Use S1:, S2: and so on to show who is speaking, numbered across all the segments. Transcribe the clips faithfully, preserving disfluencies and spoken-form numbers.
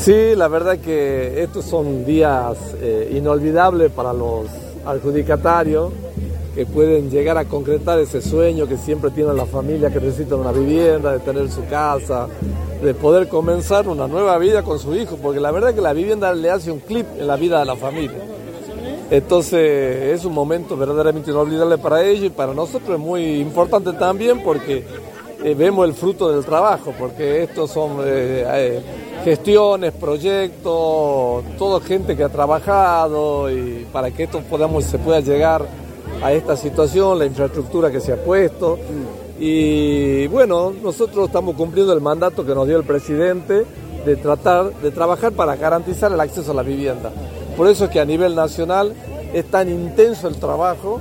S1: Sí, la verdad que estos son días eh, inolvidables para los adjudicatarios que pueden llegar a concretar ese sueño que siempre tienen las familias que necesitan una vivienda, de tener su casa, de poder comenzar una nueva vida con su hijo, porque la verdad que la vivienda le hace un clip en la vida de la familia. Entonces es un momento verdaderamente inolvidable para ellos y para nosotros es muy importante también porque eh, vemos el fruto del trabajo, porque estos son eh, eh, gestiones, proyectos, toda gente que ha trabajado y para que esto podamos, se pueda llegar a esta situación, la infraestructura que se ha puesto. Y bueno, nosotros estamos cumpliendo el mandato que nos dio el presidente de tratar de trabajar para garantizar el acceso a la vivienda. Por eso es que a nivel nacional es tan intenso el trabajo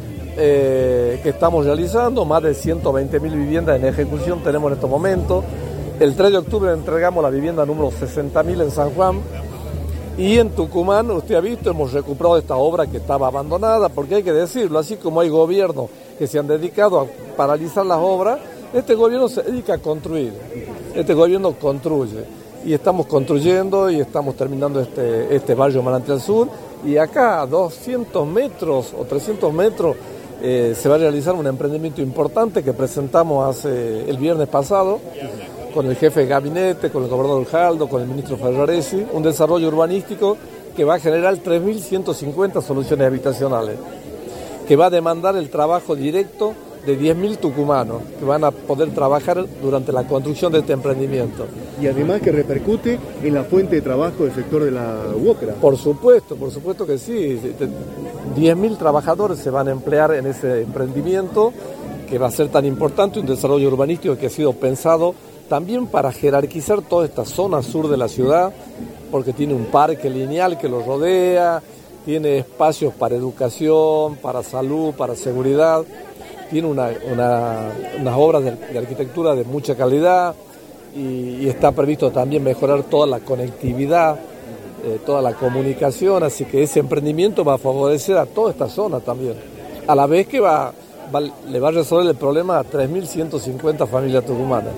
S1: eh, que estamos realizando, más de ciento veinte mil viviendas en ejecución tenemos en estos momentos. El tres de octubre entregamos la vivienda número sesenta mil en San Juan. Y en Tucumán, usted ha visto, hemos recuperado esta obra que estaba abandonada, porque hay que decirlo, así como hay gobiernos que se han dedicado a paralizar las obras, este gobierno se dedica a construir, este gobierno construye, y estamos construyendo y estamos terminando este, este barrio Manantial Sur, y acá a doscientos metros o trescientos metros eh, se va a realizar un emprendimiento importante que presentamos hace el viernes pasado, con el jefe de gabinete, con el gobernador Jaldo, con el ministro Ferraresi, un desarrollo urbanístico que va a generar tres mil ciento cincuenta soluciones habitacionales, que va a demandar el trabajo directo de diez mil tucumanos, que van a poder trabajar durante la construcción de este emprendimiento.
S2: Y además que repercute en la fuente de trabajo del sector de la UOCRA.
S1: Por supuesto, por supuesto que sí. diez mil trabajadores se van a emplear en ese emprendimiento, que va a ser tan importante, un desarrollo urbanístico que ha sido pensado también para jerarquizar toda esta zona sur de la ciudad, porque tiene un parque lineal que lo rodea, tiene espacios para educación, para salud, para seguridad, tiene una, una, unas obras de, de arquitectura de mucha calidad y, y está previsto también mejorar toda la conectividad, eh, toda la comunicación, así que ese emprendimiento va a favorecer a toda esta zona también, a la vez que va, va, le va a resolver el problema a tres mil ciento cincuenta familias tucumanas.